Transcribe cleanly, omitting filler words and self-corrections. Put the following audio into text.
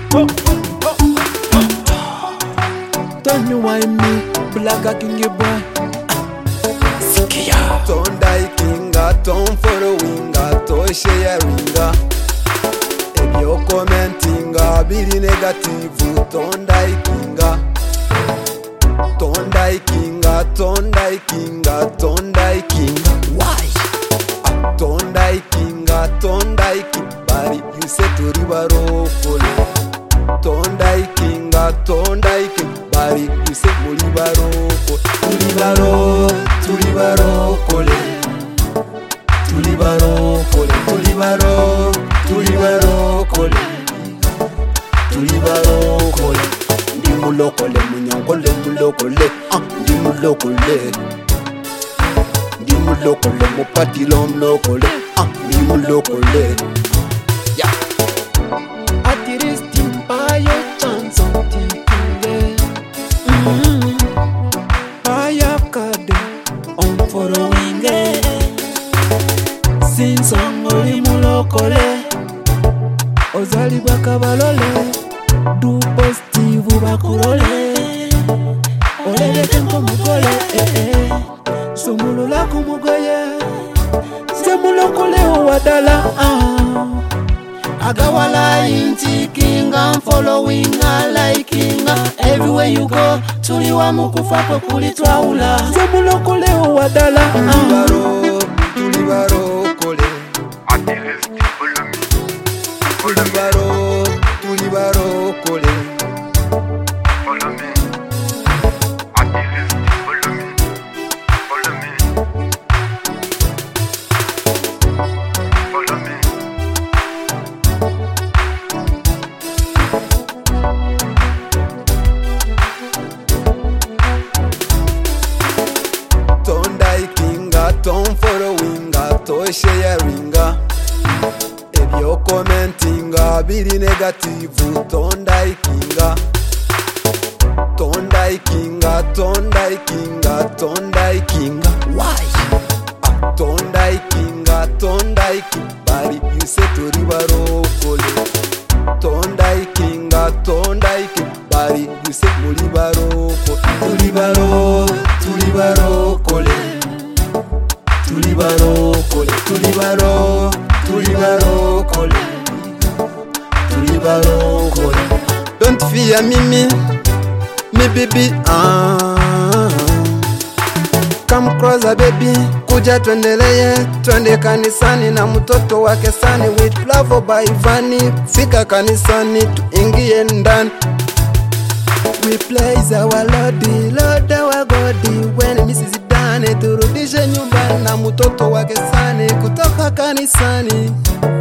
Don't you want me, black king boy? Sikia. Don't die kinga, don't followinga, don't sharinga. If you're commentinga, be negative, don't die kinga. Don't die kinga, don't die kinga, don't die kinga. Why? Don't die kinga, don't die kinga. Bari, you say to ribaro kole. Don't die kinga, don't die kinga. Bari, you say mulibaro kole. Tulibaro kole. Tulibaro kole. Tulibaro kole. Tulibaro kole. Ndimulokole munyankole mulokole. Ndimulokole. Ndimulokole mupatilo mlokole. Ndimulokole. Yeah. Atiristi by your chance on tikule. Ayakade on following it. Since ongoli mulokole. Ozali bakabalole. Du positive bakulole. Olele tenko mugole. Sumulula kumugoye. Semulokole wadala. Agawala inti king, I'm following, I liking. Everywhere you go, tuliwa mukufa kwa kulitwaula. Semulokole wadala. Tulibaro kole. Atiristi, follow me. Tulibaro kole. Follow me. Atiristi, follow me. Follow me. Follow me. Don't die kinga, don't followinga, don't sharinga. If you're commentinga, be negative, don't die kinga. Don't die kinga, don't die kinga, don't die kinga. Why? Don't die kinga, don't die kinga. Bari, you say to ribaro kole. Don't die kinga, don't die kinga. Bari, you say mulibaro kole. Tulibaro kole. Tulibaro kole. Tulibaro kole. Don't fear me baby. Come closer baby, kuja tuendelee, twende kanisani na mtoto wake Sani with love by Vani. Fika kanisani tuingie ndani. We praise our Lord our God. When Mrs. Dane turudishe nyumbani na mtoto wake Sani kutoka kanisani.